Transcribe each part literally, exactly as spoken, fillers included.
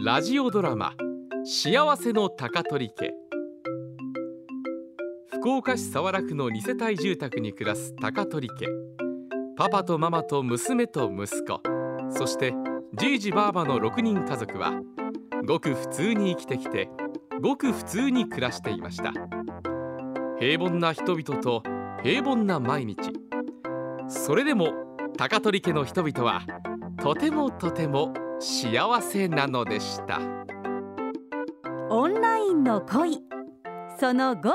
ラジオドラマ幸せの高取家。福岡市早良区のに世帯住宅に暮らす高取家。パパとママと娘と息子、そしてじいじばあばのろくにん家族はごく普通に生きてきて、ごく普通に暮らしていました。平凡な人々と平凡な毎日。それでも高取家の人々はとてもとても幸せなのでした。 オンラインの恋そのご。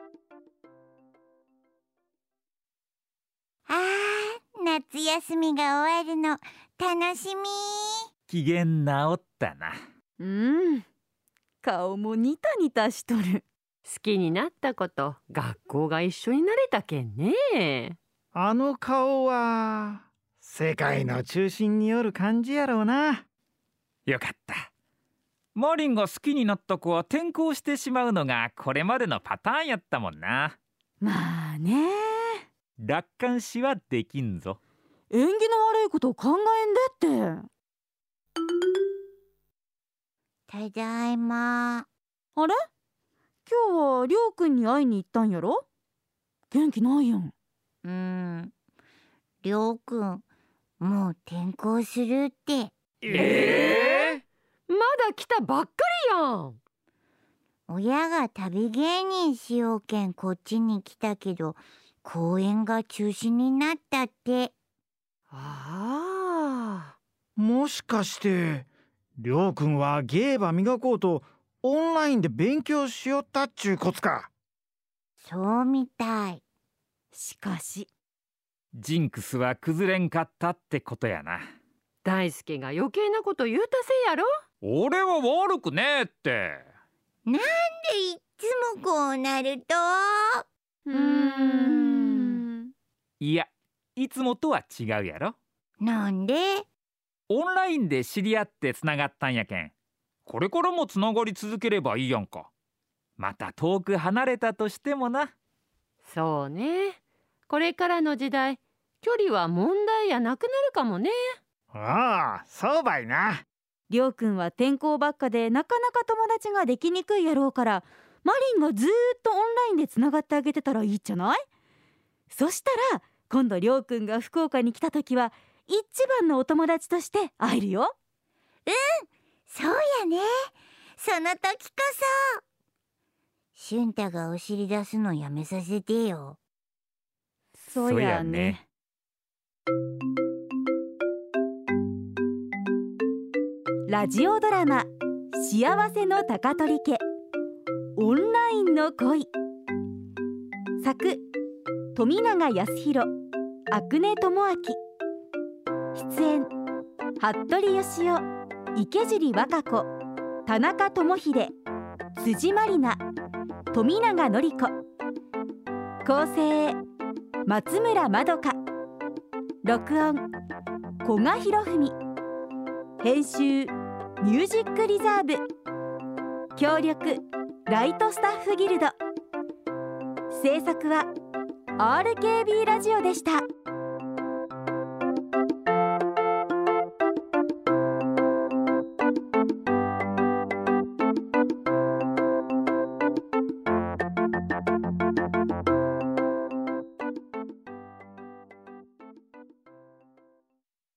あー、夏休みが終わるの楽しみ。 機嫌治ったな。 うん、顔もニタニタしとる。 好きになったこと学校が一緒になれたけんね。 あの顔は世界の中心による感じやろうな。 よかった。マリンが好きになった子は転校してしまうのがこれまでのパターンやったもんな。 まあね、 楽観視はできんぞ。 縁起の悪いことを考えんでって。 ただいま。 あれ、今日はりょうくんに会いに行ったんやろ。元気ないやん。 うーん、りょうくんもう転校するって。 えー、まだ来たばっかりやん。 親が旅芸人しようけんこっちに来たけど、公演が中止になったって。 ああ、 もしかしてりょうくんは芸ば磨こうとオンラインで勉強しよったっちゅうこつか。 そうみたい。 しかしジンクスは崩れんかったってことやな。 大輔が余計なこと言うたせいやろ。 俺は悪くねえって。 なんでいっつもこうなると。 うーんいや、いつもとは違うやろ。 なんで？ オンラインで知り合ってつながったんやけん、これからもつながり続ければいいやんか。また遠く離れたとしてもな。 そうね、これからの時代距離は問題やなくなるかもね。 ああ、そうばいな。 りょうくんは転校ばっかでなかなか友達ができにくいやろうから、マリンがずーっとオンラインでつながってあげてたらいいじゃない。そしたら今度りょうくんが福岡に来た時は一番のお友達として会えるよ。 うん、そうやね。その時こそ。俊太がお尻出すのやめさせてよ。 そうやね。ラジオドラマ幸せの高取家オンラインの恋。作富永康弘、阿久根智明。出演服部義雄、池尻和歌子、田中智秀、辻まりな、富永典子。構成松村まどか。録音古賀博文。編集ミュージックリザーブ。協力ライトスタッフギルド。制作は アールケービー ラジオでした。